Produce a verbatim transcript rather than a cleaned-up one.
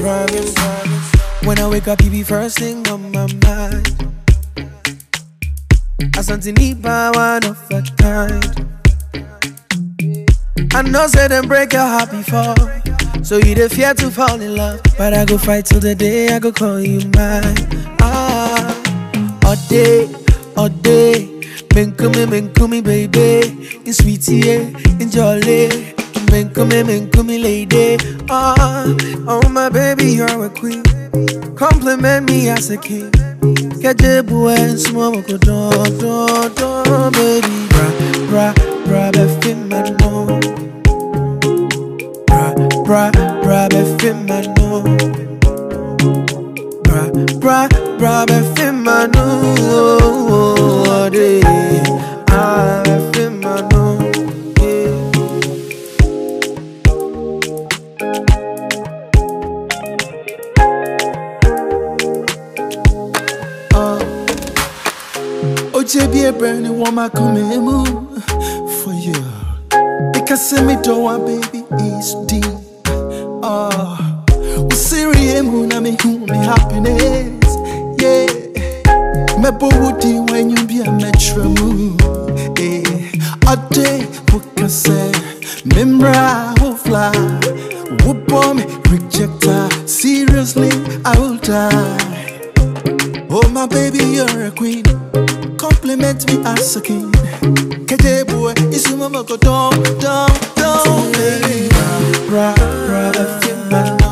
promise. When I wake up, you be first thing on my mind. I something need by one of a kind. I know say them break your heart before, so you the fear to fall in love. But I go fight till the day I go call you mine. Ah, all day, all day. Men come, men come, baby. In sweetie, in jolly. Men come, men come, lady. Ah, oh my baby, you're a queen. Compliment me as a king. Get your boy and small go don don don, baby. Bra bra bra, be my no. Bra bra bra, be my no. Bra bra bra, be my no. Ah, be my no. Oje be a brand new woman come for you. Because me to one baby is deep. Ah, we serious na me me happiness. Yeah, me body when you be a metro moon. Eh, a day we can say memra will fly. Whoop on me rejecter. Seriously, I will die. Oh my baby, you're a queen. Compliment me as a king. Kete boy, it's mama go down, down, down, baby. Bra, bra, bra,